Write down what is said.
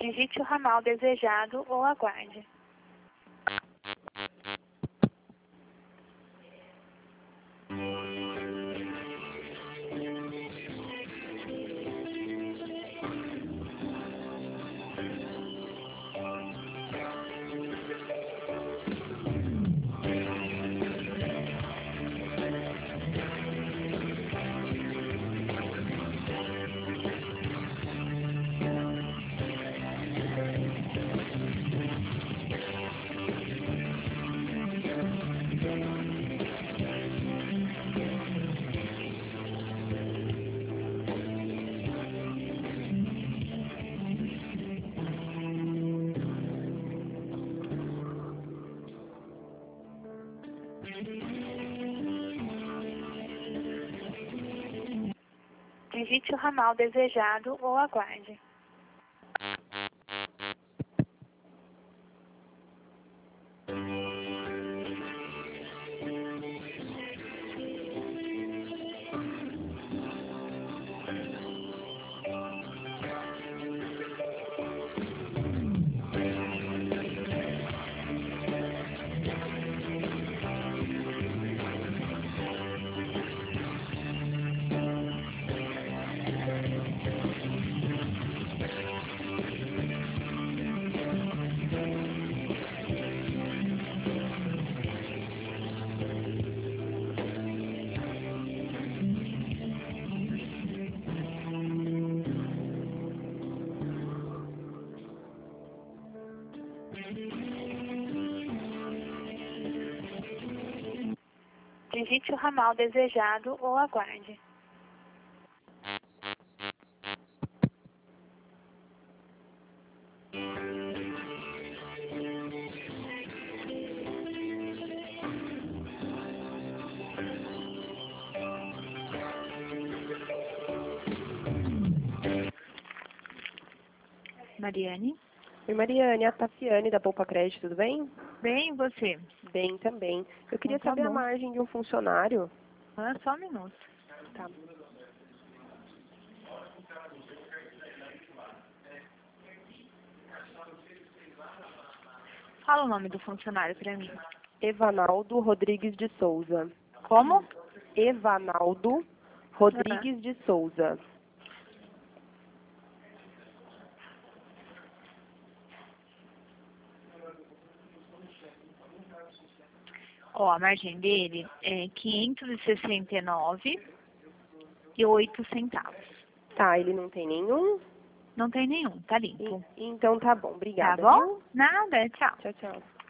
Digite o ramal desejado ou aguarde. Digite o ramal desejado ou aguarde. Digite o ramal desejado ou aguarde. Mariane? Oi, Mariane, a Tassiane da Poupa Crédito, tudo bem? Bem, e você? Bem também. Eu queria Então tá saber a bom. margem de um funcionário. Ah, só um minuto. Tá. Fala o nome do funcionário para mim. Evanaldo Rodrigues de Souza. Como? Evanaldo Rodrigues de Souza. Ó, a margem dele é 569,08 centavos. Tá, ele não tem nenhum? Não tem nenhum, tá limpo. Então tá bom, Tá obrigada, bom? viu? Nada, tchau. Tchau, tchau.